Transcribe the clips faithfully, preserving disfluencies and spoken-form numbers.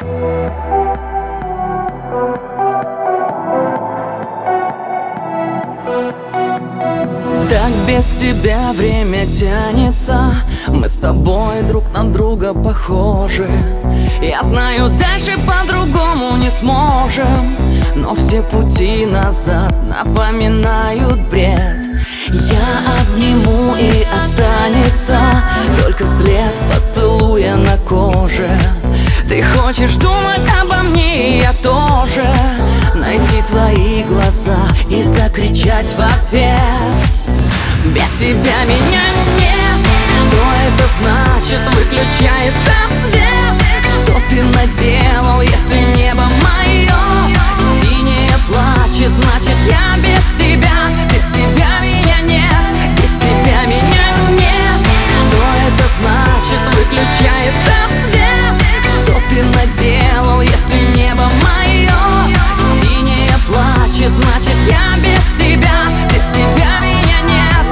Так без тебя время тянется, мы с тобой друг на друга похожи. Я знаю, дальше по-другому не сможем, но все пути назад напоминают бред. Я обниму и останется только след поцелуя на коже. Ты хочешь думать обо мне, и я тоже. Найти твои глаза и закричать в ответ: без тебя меня нет. Что это значит? Выключается свет. Что ты наделал, если небо мое синее плачет? Значит, я без тебя. Без тебя меня нет. Без тебя меня нет. Что это значит? Выключается свет. Что ты наделал, если небо мое синее плачет? Значит, я без тебя. Без тебя меня нет.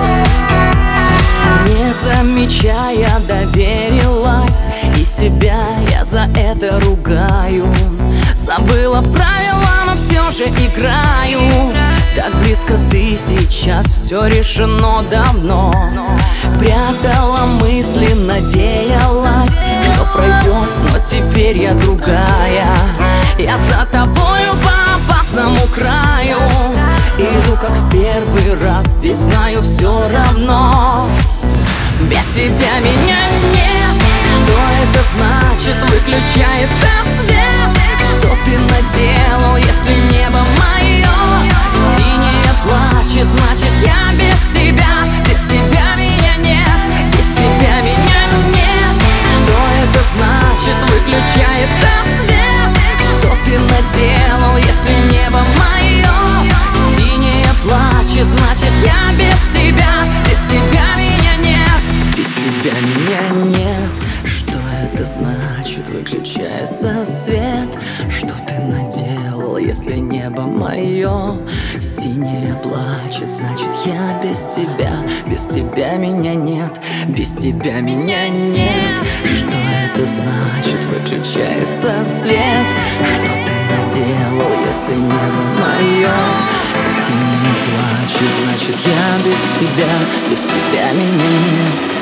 Не замечая, доверилась, и себя я за это ругаю. Забыла правила, но все же играю. Так близко ты сейчас, все решено давно. Прятала мысли, надеялась, что пройдет, но теперь я другая. Я за тобою по опасному краю иду, как в первый раз, ведь знаю все равно. Без тебя меня нет. Что это значит? Выключается свет. Что ты наделал, если небо мое синее плачет? Значит, я без тебя. Без тебя меня нет. Без тебя меня нет. Что это значит? Выключается свет. Что ты наделал, если небо мое синее плачет? Значит, я без тебя. Без тебя меня нет. Без тебя меня нет. Что это значит? Выключается свет. Что ты наделал, если небо мое синее плачет? Значит, я без тебя. Без тебя меня нет. Без тебя меня нет. Что это значит? Выключается свет. Что ты наделал, если небо мое синее плачет? Значит, я без тебя. Без тебя меня нет.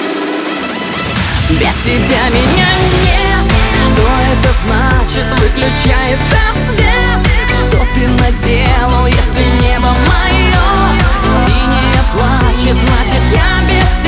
Без тебя меня нет. Что это значит? Выключается свет. Что ты наделал, если небо мое синее плачет? Значит, я без тебя.